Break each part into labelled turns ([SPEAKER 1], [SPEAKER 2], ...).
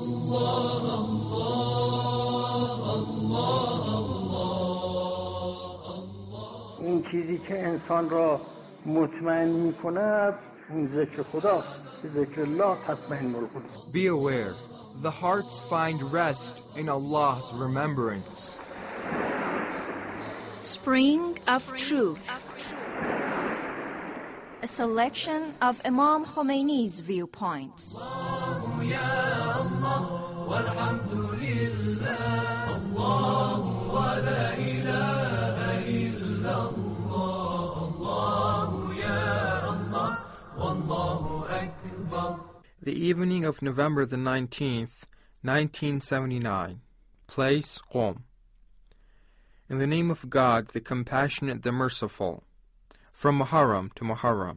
[SPEAKER 1] این چیزی که انسان را مطمئن می کند این ذکر خداست. ذکر الله تطمئن القلوب.
[SPEAKER 2] Be aware, the hearts find rest in Allah's remembrance.
[SPEAKER 3] Spring of Truth. A selection of Imam Khomeini's viewpoints.
[SPEAKER 2] The evening of November the 19th, 1979. Place, Qom. In the name of God, the Compassionate, the Merciful. From Muharram to Muharram.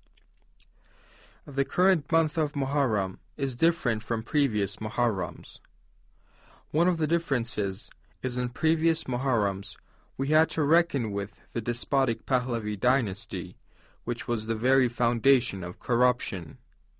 [SPEAKER 2] The current month of Muharram is different from previous Muharrams. One of the differences is in previous Muharrams we had to reckon with the despotic Pahlavi dynasty, which was the very foundation of corruption.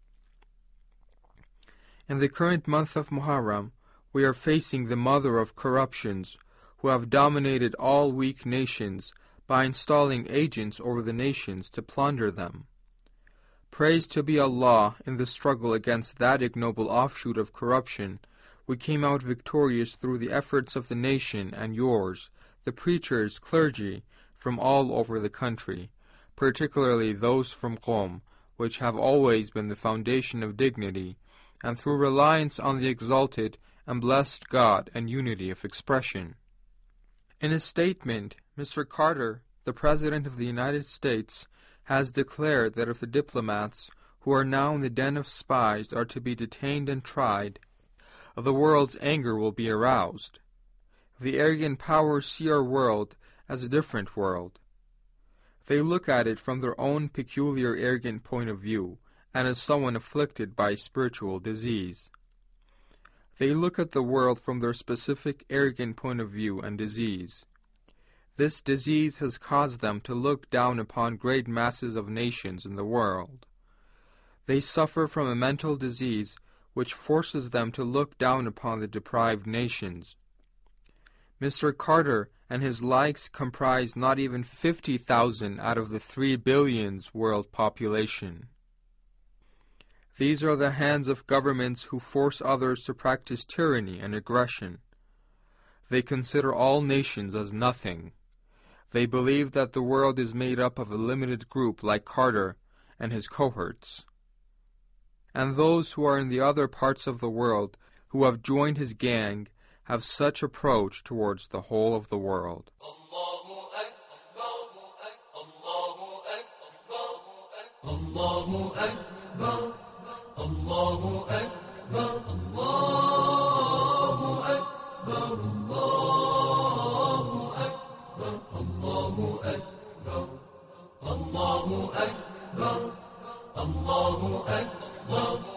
[SPEAKER 2] In the current month of Muharram, we are facing the mother of corruptions, who have dominated all weak nations by installing agents over the nations to plunder them. Praise to be Allah, in the struggle against that ignoble offshoot of corruption, we came out victorious through the efforts of the nation and yours, the preachers, clergy, from all over the country, particularly those from Qom, which have always been the foundation of dignity, and through reliance on the exalted and blessed God and unity of expression. In a statement, Mr. Carter, the President of the United States, has declared that if the diplomats, who are now in the den of spies, are to be detained and tried, the world's anger will be aroused. The arrogant powers see our world as a different world. They look at it from their own peculiar arrogant point of view, and as someone afflicted by spiritual disease. They look at the world from their specific arrogant point of view and disease. This disease has caused them to look down upon great masses of nations in the world. They suffer from a mental disease which forces them to look down upon the deprived nations. Mr. Carter and his likes comprise not even 50,000 out of the 3 billion's world population. These are the hands of governments who force others to practice tyranny and aggression. They consider all nations as nothing. They believe that the world is made up of a limited group like Carter and his cohorts. And those who are in the other parts of the world who have joined his gang have such approach towards the whole of the world.
[SPEAKER 4] Allahu Akbar, Allahu Akbar, Allahu Akbar, Allahu Akbar, Allahu Akbar, Allahu Akbar, Allahu Akbar, Allahu Akbar.